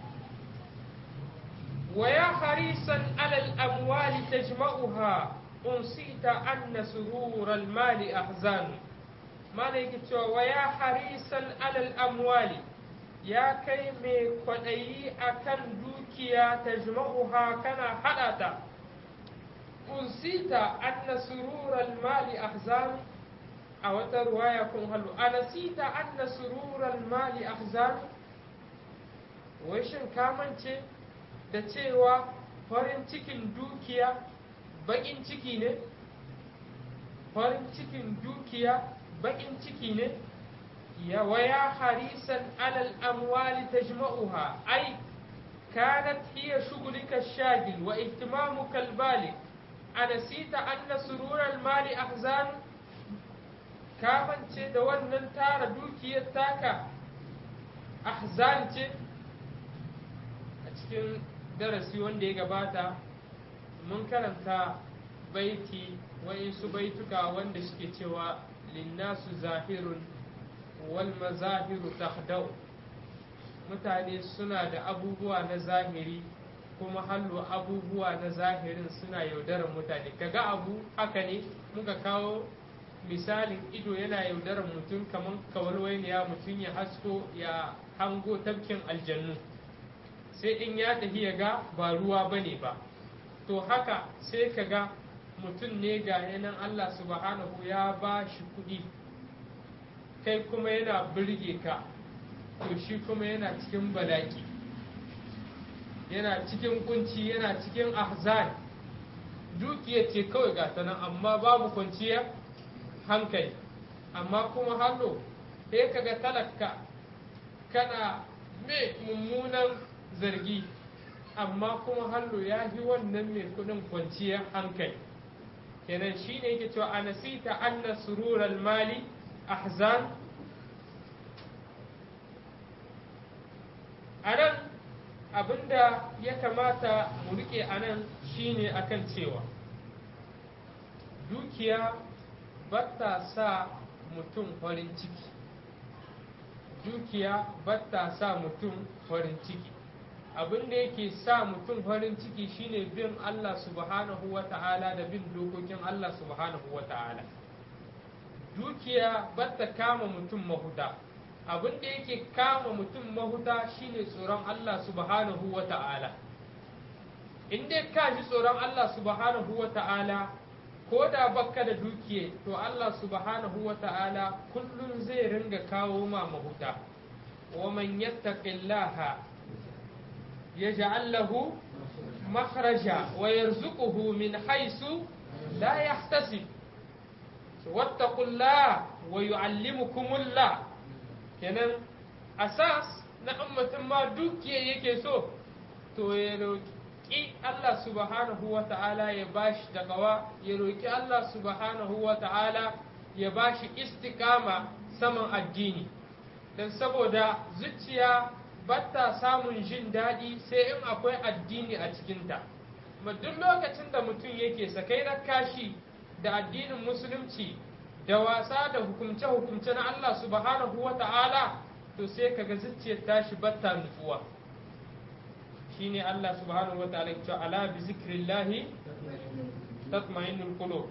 ويا حريصا على الأموال تجمعها أنسيت أن سرور المال أحزان ما نيكتوا ويا حريصا على الأموال يا كيمي قدي أكن دوكيا تجمعها كان حدثا أنسيت أن سرور المال أحزان أو تروايكم هلو أنسيت أن سرور المال أحزان ويشن كامن da cewa farin cikin dukiya bakin ciki ne farin cikin dukiya bakin ciki ne ya waya harisan alal amwali tajma'uha ai kanat hiya shughlika shagil wa ihtimamuka albali anasita anna surura almali ahzan ka mance da wannan tara dukiyar taka ahzan ce a cikin darasi wanda ya gabata mun karanta baiti wa'insu baituka wanda suke cewa linnasu zahirun wal mazahiru tahdau mutane suna da abubuwa na zahiri kuma hallo abubuwa na zahirin suna yaudarar mutane kaga abu haka ne muka kawo misalin ido yana yaudarar mutum kamar kawalwainiya mutum ya hasko ya hango tafkin aljannu sai in ya tafi ya ga ba ruwa bane ba to haka sai kaga mutum ne ga yanan Allah subhanahu ya ba shi kuɗi kai kuma yana birge ka to shi kuma yana cikin bala'i yana cikin kunci yana cikin ahzan dukiya ce kawai ga ta nan amma babu kwanciyar hankali amma kuma hallo sai kaga talaka kana mai mummunan zargi amma kuma hallo ya yi wannan mai kudin kwanciyar hankali kenan shi ne yake cewa a nasita anna surural mali ahzan a nan abinda ya kamata mu rike a nan shine akan cewa dukiya bata sa mutum farin ciki dukiya bata sa mutum farin ciki abin da yake sa mutum farin ciki shine bin Allah subhanahu wa ta'ala da bin dokokin Allah subhanahu wa ta'ala dukiya bata kama mutum mahuta abin da yake kama mutum mahuta shine tsoron Allah subhanahu wa ta'ala in dai ka ji tsoron Allah subhanahu wa ta'ala ko da baka da dukiye to Allah subhanahu wa ta'ala kullum zai ringa kawo ma mahuta wa man yattaqillaha yaj'al lahu makhraja wa yarzuquhu min haythu la yahtasib wattaqullaha wa yu'allimukumullah kenan asas na ummatin ma dukiye yake so to ya roki Allah subhanahu wa ta'ala ya bashi takawa ya roki Allah subhanahu wa ta'ala ya bashi istiqama saman addini dan saboda zuciya bata samun jin daɗi sai in akwai addini a cikinta ma duk lokacin da mutum yake sakai na kashi da addinin musulunci da wasa da hukumce-hukumce na Allah subhanahu wa ta'ala to sai kaga zuciyar tashi bata nutsuwa shine Allah subhanahu wa ta'ala ya ala bi zikrillahi tatma'innul qulub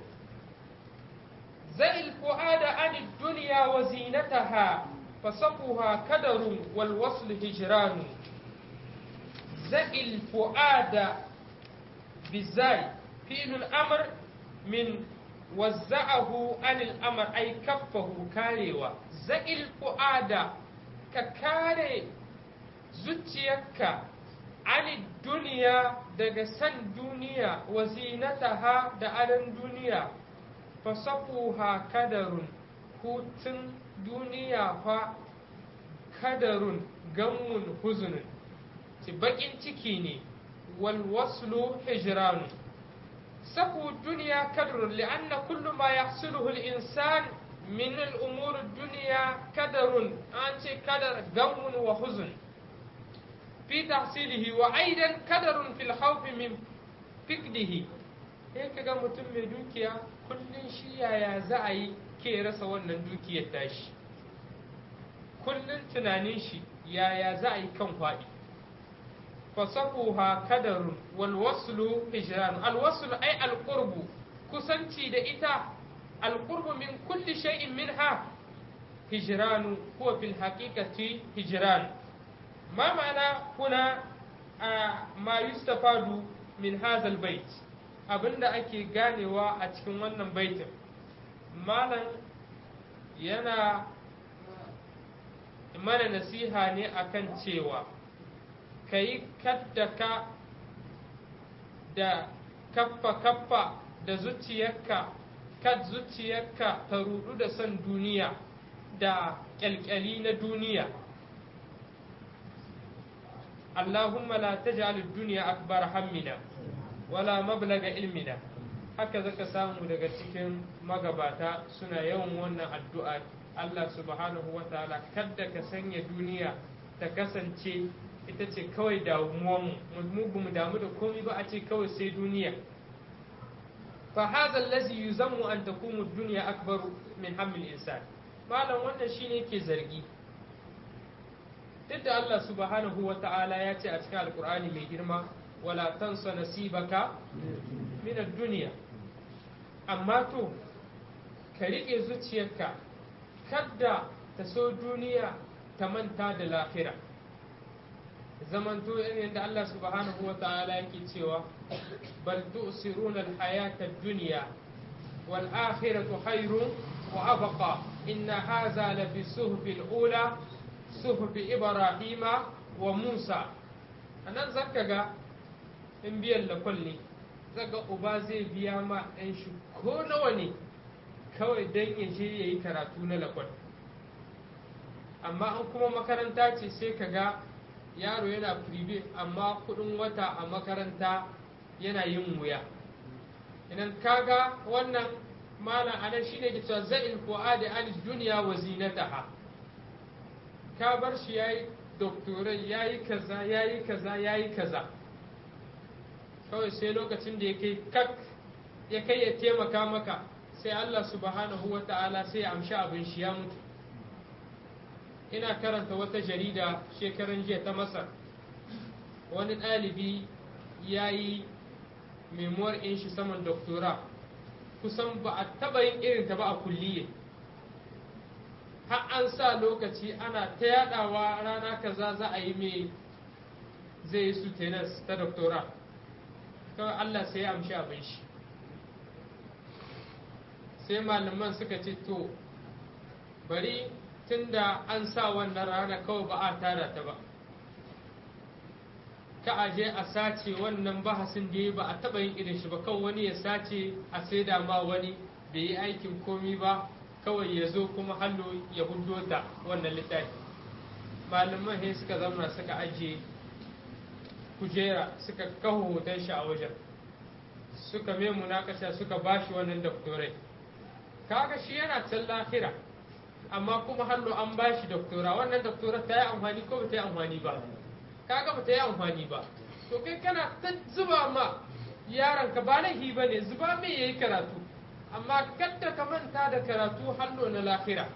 za'il fu'ada anid dunya wa zinataha fasafuha kadarun wal wasl hijran za'il fu'ada bizai fi'lul amr min wazza'ahu anil amr ay kaffahu karewa za'il fu'ada ka kare zuciyarka ani duniya daga san duniya wa zinataha da adon duniya fasafuha kadarun hutun duniya fa kadarun gammun huzunin ci bakin ciki ne wal waslu hijranu safu duniya kadarun li'anna kullu ma yahsuluhu al-insan min al-umur ad-dunya kadarun an ce kadar gammun wa huzun fi tahsilihi wa aidan kadarun fil khawfi min fikdihi sai kaga mutum mai dukiya kullun shi yaya za a yi ke rasa wannan dukiyar tashi kullun tunanin shi yaya za a yi kan faɗi fasafuha kadarun wal waslu hijran al waslu ay al qurbu kusanci da ita al qurbu min kulli shay'in minha hijranu huwa fil haqiqati hijran ما معنى هنا ما يستفاد من هذا البيت abinda ake ganewa a cikin wannan baitin malam yana mana nasiha ne akan cewa ka yi kaddaka da kaffa kaffa da zuciyarka kad zuciyarka ta rudu da son duniya da kyalkyali na duniya Allahumma la taj'al ad-dunya akbar hammina wala mablaga ilmina haka zaka samu daga cikin magabata suna yawan wannan addu'a Allah subhanahu wa ta'ala kadda ka sanya duniya ta kasance ita ce kawai damuwanmu mu mu damu da komai ba a ce kawai sai duniya fa hadha allazi yuzammu an takunu ad-dunya akbar min hammi al-insan malam wannan shine ke zargi duk da Allah subhanahu wa ta'ala ya ce a cikin alkur'ani mai girma wala tansa nasibaka min ad-dunya amma to ka riƙe zuciyarka kadda ta so duniya ta manta da lahira zamanto irin da Allah subhanahu wa ta'ala yake cewa bal tu'siruna al-hayata ad-dunya wal akhiratu khairun wa abqa inna hadha la fi suhfi al-ula suhfi ibrahima wa musa anan zaka ga in biyan lakon ne zaka uba zai biya ma ɗan shi ko nawa ne kawai dan ya je yayi karatu na lakon amma an kuma makaranta ce sai ka ga yaro yana prive amma kudin wata a makaranta yana yin wuya idan kaga wannan malam anan shine ke cewa za'il fu'adi an dunya wa zinataha ka bar shi yayi doctorate yayi kaza yayi kaza yayi kaza kawai sai lokacin da yake kak ya kai ya taimaka maka sai Allah subhanahu wa ta'ala sai ya amshi abin shi ya mutu ina karanta wata jarida shekaran jiya ta masar wani ɗalibi ya yi memoir in shi saman doktora kusan ba a taɓa yin irin ta ba a kulliye har an sa lokaci ana ta yadawa rana kaza za a yi mai zai yi su tenas ta doktora kawai Allah sai ya amshi abin shi sai malaman suka ce to bari tunda an sa wannan rana kawai ba a tara ta ba ka aje a sace wannan bahasin da ya ba a taɓa yin irin shi ba kawai wani ya sace a saida ma wani bai yi aikin komi ba kawai ya zo kuma hallo ya hudo ta wannan littafi malaman sai suka zama suka ajiye kujera suka kawo hoton shi a wajen suka mai munakasha suka bashi wannan doktorai kaga shi yana can lahira amma kuma hallo an bashi doktora wannan doktora ta yi amfani ko ba ta yi amfani ba kaga ba ta yi amfani ba to kai kana ta zuba ma yaron ka ba laifi ba ne zuba mai yayi karatu amma kadda ka manta da karatu hallo na lahira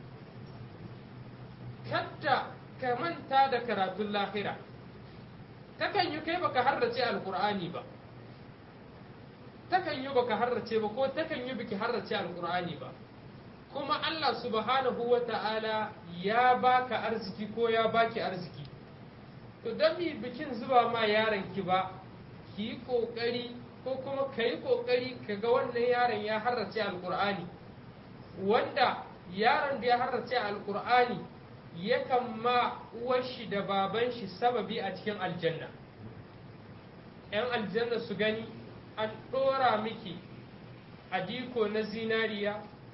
kadda ka manta da karatun lahira takan yi kai baka harrace alkur'ani ba takan yi baka harrace ba ko takan yi biki harrace alkur'ani ba kuma Allah subhanahu wa ta'ala ya baka arziki ko ya baki arziki to don mi bikin zuba ma yaron ki ba ki yi kokari ko kuma ka yi kokari ka ga wannan yaron ya harrace alkur'ani wanda yaron da ya harrace alkur'ani yakan ma uwar shi da baban shi sababi a cikin aljanna ‘yan aljanna su gani an ɗora miki adiko na zinariya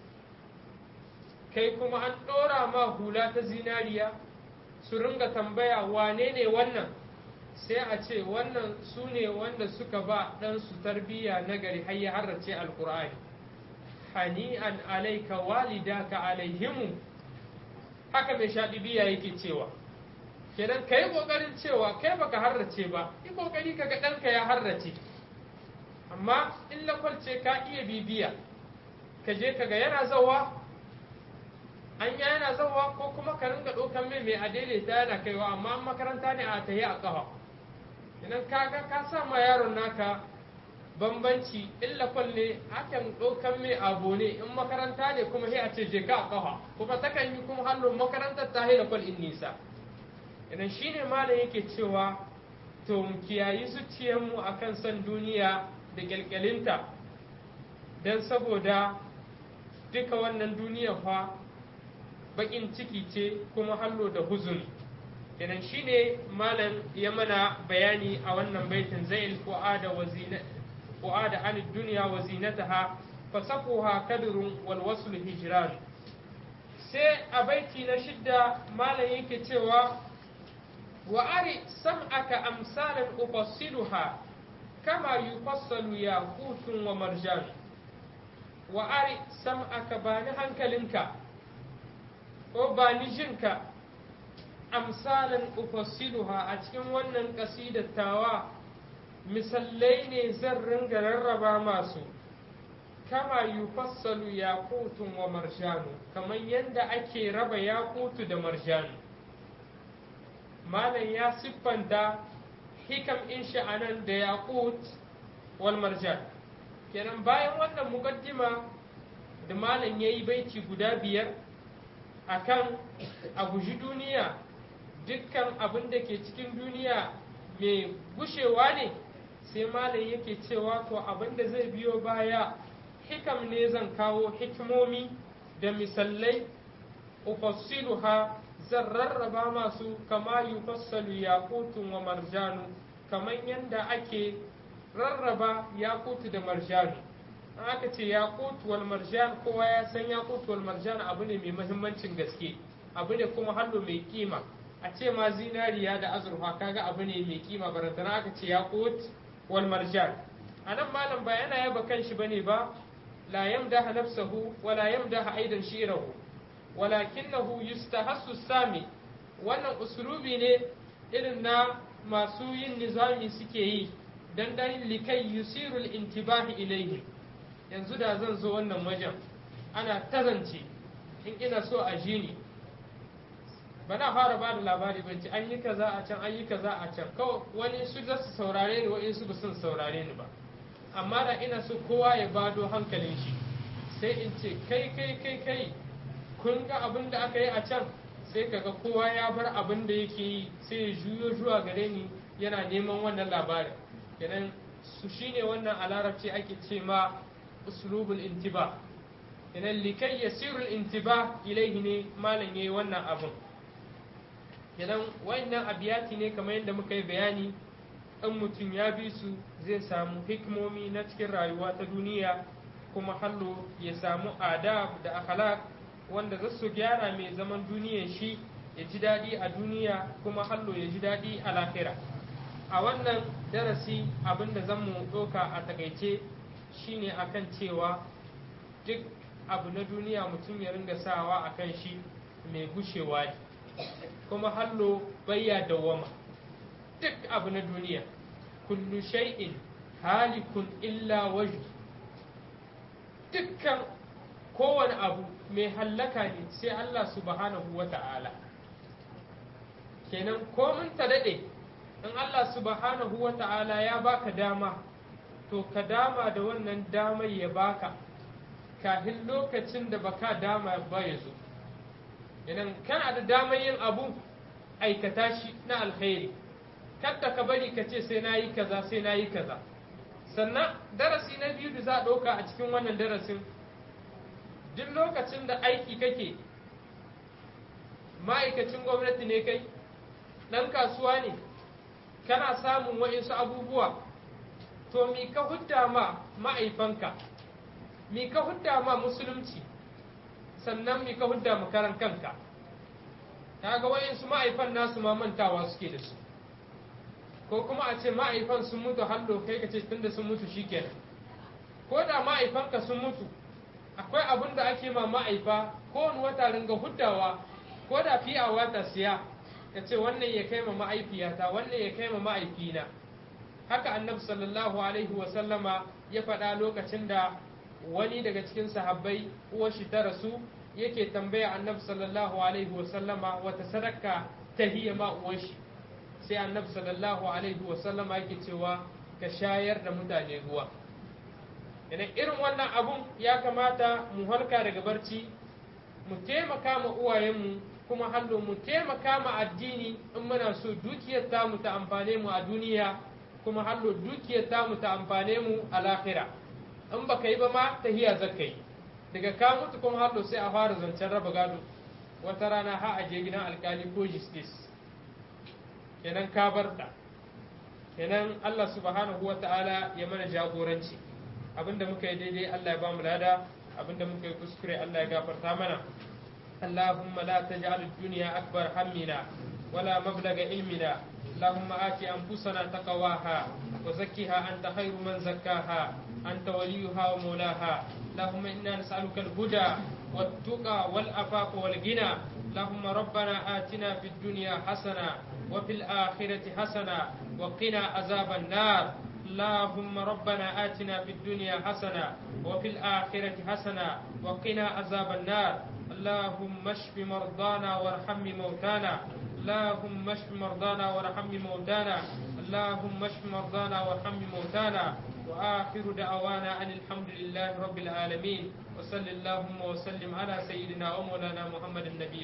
kai kuma an ɗora ma hula ta zinariya su ringa tambaya wane ne wannan sai a ce wannan su ne wanda suka ba ɗansu tarbiyya na gari har ya harrace alkur'ani hani'an alaika walidaka alaihimu haka mai shaɗibiya yake cewa kenan ka yi ƙoƙarin cewa kai baka harrace ba yi ƙoƙari ka ga ɗanka ya harrace amma in lakwalce ka iya bibiya ka je ka ga yana zawa an ya yana zawa ko kuma ka ringa ɗaukan mai mai adaidaita yana kaiwa amma makaranta ne a tahi a ƙafa idan ka ga ka sa ma yaron naka bambanci in lakwal ne akan ɗaukan mai abu ne in makaranta ne kuma sai a ce je ka a ƙafa kuma takan yi kuma hannun makarantar ta haila kwal in nisa idan shine malam yake cewa to mu kiyayi zuciyarmu akan san duniya da kyalkyalinta don saboda duka wannan duniya fa bakin ciki ce kuma hallo da huzuni idan shine malam ya mana bayani a wannan baitin zail fu'ada wa zina fu'ada an dunya wa zinataha fasaquha kadrun wal wasl hijran sai a baiti na shidda malam yake cewa wa ari sam'aka amsalan ufassiluha kama yufassalu yaqutun wa marjan wa ari sam'aka bani hankalinka ko bani jinka amsalan ufassiluha a cikin wannan kasidar tawa misallai ne zan ringa rarraba masu kama yufassalu yaqutun wa marjanu, kamar yadda ake raba yaqutu da marjanu. malam ya siffanta hikam in sha'anan da yaqut wal marjan. Kenan bayan wannan mukaddima da malam yayi baiti guda biyar akan a guji duniya, dukkan abin da ke cikin duniya mai gushewa ne, sai malam yake cewa to abin da zai biyo baya hikam ne, zan kawo hikimomi da misalai ufassiluha, zan rarraba masu kama yufassalu yaqutun wa marjanu, kamar yadda ake rarraba yaqutu da marjanu. an aka ce yaqut wal marjan, kowa ya san yaqut wal marjan abu ne mai muhimmancin gaske, abu ne kuma hallo mai kima. a ce ma zinariya da azurfa kaga abu ne mai kima, barantana aka ce yaqut wal marjan. anan malam ba yana yaba kanshi bane ba, la yamdaha nafsahu wala yamdaha aidan shirahu walakinahu yustahassu sami. wannan uslubi ne irin na masu yin nizami suke yi dan dan likai yusirul intibahi ilaihi. yanzu da zan zo wannan wajen ana tazance in ina so a ji ni, ba na fara ba da labari ban ci an yi kaza a can an yi kaza a can, kawai wani su za su saurare ni wani su ba sun saurare ni ba. amma da ina so kowa ya bado hankalin shi, sai in ce kai kai kai kai kun ga abin da aka yi a can, sai kaga kowa ya bar abin da yake yi sai ya juyo zuwa gare ni yana neman wannan labarin. kenan su shine wannan a larabci ake ce ma uslubul intiba. kenan likai yasirul intiba ilaihi ne malam yayi wannan abun. kenan wayannan abiyati ne kamar yadda muka yi bayani, in mutum ya bi su zai samu hikimomi na cikin rayuwa ta duniya, kuma hallo ya samu adab da akhlaq wanda za su gyara mai zaman duniyar shi ya ji daɗi a duniya, kuma hallo ya ji daɗi a lahira. a wannan darasi abinda zan mu ɗauka a takaice shine akan cewa duk abu na duniya mutum ya ringa sawa akan shi mai gushewa ne, kuma hallo bayya dawama. duk abu na duniya kullu shay'in halikun illa wajhi, dukkan kowane abu mai hallaka ne sai Allah subhanahu wa ta'ala. kenan komin ta daɗe, in Allah subhanahu wa ta'ala ya baka dama, to ka dama da wannan damar ya baka kafin lokacin da baka dama ba ya zo. idan kana da damar yin abu, aikata shi na alkhairi, kadda ka bari ka ce sai na yi kaza sai na yi kaza. sannan darasi na biyu da za a ɗauka a cikin wannan darasin, duk lokacin da aiki kake, ma'aikacin gwamnati ne kai, ɗan kasuwa ne, kana samun wa'insu abubuwa, to mi ka hudda ma ma'aifanka, mi ka hudda ma musulunci, sannan mi ka hudda ma karan kanka. kaga wa'insu ma'aifan nasu ma mantawa suke da su, ko kuma a ce ma'aifan sun mutu hallo kai ka ce tunda sun mutu shikenan. ko da ma'aifanka sun mutu, akwai abin da ake ma ma'aifa kowane wata ringa huddawa, ko da fiya wata siya ka ce wannan ya kai ma ma'aifiyata, wannan ya kai ma ma'aifina. haka annabi sallallahu alaihi wa sallama ya faɗa lokacin da wani daga cikin sahabbai uwar shi ta rasu, yake tambaya annabi sallallahu alaihi wa sallama wata sadaka ta hiya ma uwar shi. sai annabi sallallahu alaihi wa sallama yake cewa ka shayar da mutane ruwa. idan irin wannan abun ya kamata mu halka daga barci, mu taimaka ma uwayenmu, kuma hallo mu taimaka ma addini in muna so dukiyar tamu ta amfane mu a duniya, kuma hallo dukiyar tamu ta amfane mu a lahira. in baka yi ba ma tahiya zakai, daga ka mutu kuma hallo sai a fara zancen raba gado, wata rana ha a je gidan alkali ko justice, kenan ka bar ta. kenan Allah subhanahu wa ta'ala ya mana jagoranci. abinda muka yi daidai Allah ya ba mu lada, abinda muka yi kuskure Allah ya gafarta mana. Allahumma la taj'al ad-dunya akbar hammina wala mablagha ilmina. Allahumma ati anfusana taqwaha wa zakkiha anta khayru man zakkaha anta waliyuha wa mawlaha. Allahumma inna nas'aluka al-huda wat-tuqa wal-afafa wal-ghina. Allahumma rabbana atina fid dunya hasana wa fil akhirati hasana wa qina azaban nar. اللهم ربنا آتنا في الدنيا حسنة وفي الآخرة حسنة وقنا عذاب النار. اللهم اشف مرضانا وارحم موتانا. اللهم اشف مرضانا وارحم موتانا. اللهم اشف مرضانا وارحم موتانا. وآخر دعوانا أن الحمد لله رب العالمين، وصل اللهم وسلم على سيدنا ومولانا محمد النبي